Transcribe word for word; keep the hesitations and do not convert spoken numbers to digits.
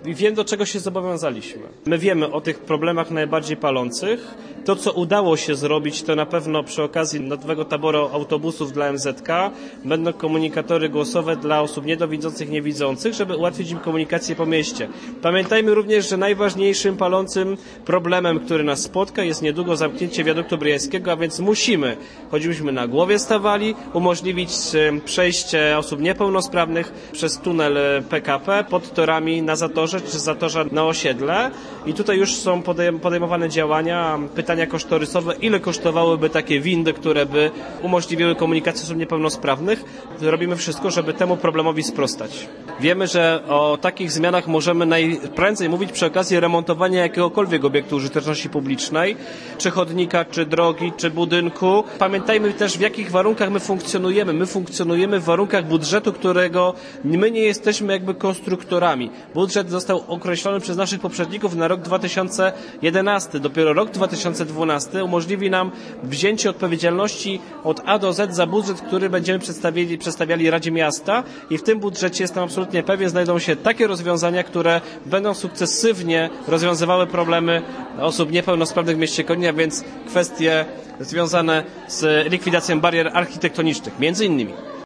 i wiem, do czego się zobowiązaliśmy. My wiemy o tych problemach najbardziej palących. To, co udało się zrobić, to na pewno przy okazji nowego taboru autobusów dla M Z K będą komunikatory głosowe dla osób niedowidzących, niewidzących, żeby ułatwić im komunikację po mieście. Pamiętajmy również, że najważniejszym palącym problemem, który nas spotka, jest niedługo zamknięcie wiaduktu Bryjańskiego, a więc musimy, choćbyśmy na głowie stawali, umożliwić przejście osób niepełnosprawnych przez tunel P K P pod torami na zatorze czy zatorza na osiedle. I tutaj już są podejmowane działania, pytania kosztorysowe, ile kosztowałyby takie windy, które by umożliwiły komunikację osób niepełnosprawnych. Robimy wszystko, żeby temu problemowi sprostać. Wiemy, że o takich zmianach możemy najprędzej mówić przy okazji remontowania jakiegokolwiek obiektu użyteczności publicznej, czy chodnika, czy drogi, czy budynku. Pamiętajmy też, w jakich warunkach my funkcjonujemy. My funkcjonujemy w warunkach budżetu, którego my nie jesteśmy jakby konstruktorami. Budżet został określony przez naszych poprzedników na rok dwa tysiące jedenasty. Dopiero rok dwa tysiące dwunasty umożliwi nam wzięcie odpowiedzialności od A do Z za budżet, który będziemy przedstawiali, przedstawiali Radzie Miasta i w tym budżecie, jestem absolutnie pewien, znajdą się takie rozwiązania, które będą sukcesywnie rozwiązywały problemy osób niepełnosprawnych w mieście Koninie, a więc kwestie związane z likwidacją barier architektonicznych, między innymi.